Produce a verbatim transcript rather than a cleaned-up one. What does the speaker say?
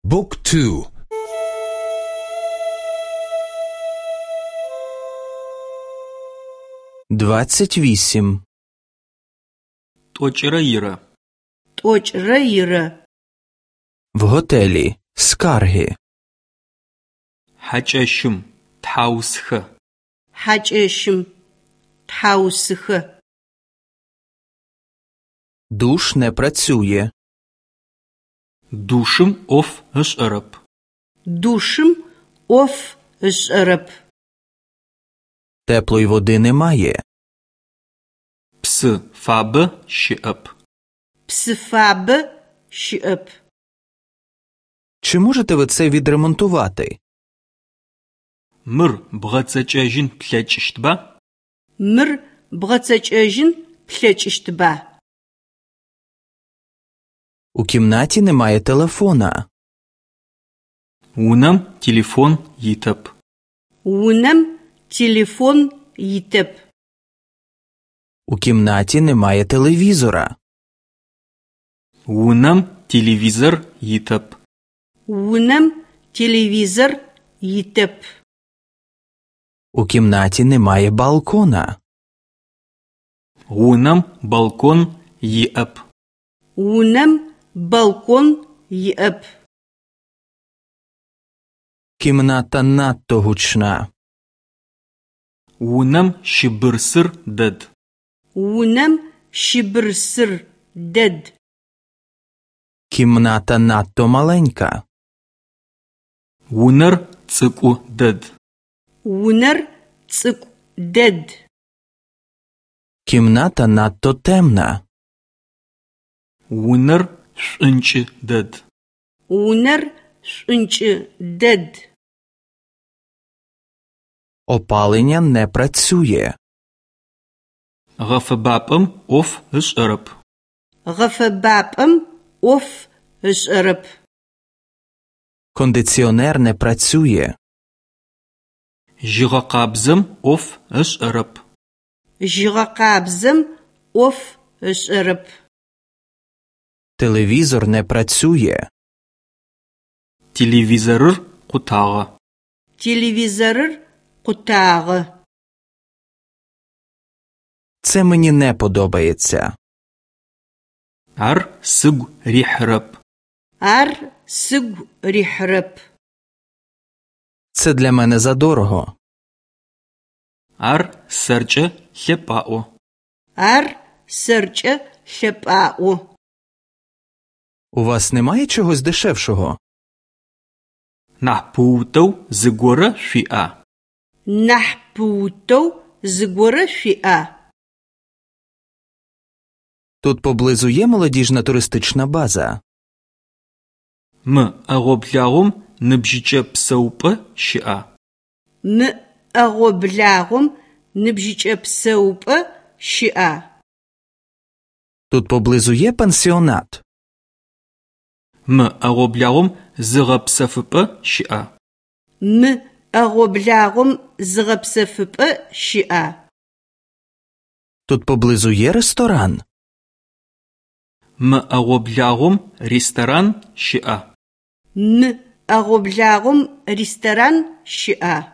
Book two. Двадцять вісім. Тӏокӏырэ ирэ. Тӏокӏырэ ирэ. В готелі. Скарги. Хьакӏэщым. Тхьаусхэ. Хьакӏэщым. Тхьаусхэ. Душ не працює. Душым ӏоф ышӏэрэп. Душым ӏоф ышӏэрэп. Теплої води немає. Псы фабэ щыӏэп. Псы фабэ щыӏэп. Чи можете ви це відремонтувати? Мыр бгъэцэкӏэжьын плъэкӏыщтба? Мыр бгъэцэкӏэжьын плъэкӏыщтба? У кімнаті немає телефона. Унэм телефон итэп. Унэм телефон итэп. У кімнаті немає телевізора. Унэм телевизор итэп. Унэм телевизор итэп. У кімнаті немає балкона. Унэм балкон иӏэп. Унэм балкон иӏэп. Кімната надто гучна. Унэм щыбырсыр дэд. Унэм щыбырсыр дэд. Кімната надто маленька. Унэр цӏыкӏу дэд. Унэр цӏыкӏу дэд. Кімната надто темна. Унэр шӏункӏы дэд. Унэр шӏункӏы дэд. Опалення не працює. Гъэфэбапӏэм ӏоф ышӏэрэп. Гъэфэбапӏэм ӏоф ышӏэрэп. Кондиціонер не працює. Жьыгъэкъабзэм ӏоф ышӏэрэп. Жьыгъэкъабзэм ӏоф ышӏэрэп. Телевізор не працює. Телевизорыр къутагъэ. Телевизорыр къутагъэ. Це мені не подобається. Ар сыгу рихьырэп. Ар сыгу рихьырэп. Це для мене задорого. Ар сэркӏэ лъэпӏаӏо. Ар сэркӏэ лъэпӏаӏо. У вас немає чогось дешевшого? Нахь пыутэу зыгорэ шъуиӏа? Нахь пыутэу зыгорэ шъуиӏа? Тут поблизу є молодіжна туристична база. Мы ӏэгъоблэгъум ныбжьыкӏэ псэупӏэ щыӏа? Мы ӏэгъоблэгъум ныбжьыкӏэ псэупӏэ щыӏа? Тут поблизу є пансіонат. Мы ӏэгъоблэгъум зыгъэпсэфыпӏэ щыӏа? Мы ӏэгъоблэгъум зыгъэпсэфыпӏэ щыӏа? Тут поблизу є ресторан. Мы ӏэгъоблэгъум ресторан щыӏа? Мы ӏэгъоблэгъум ресторан щыӏа?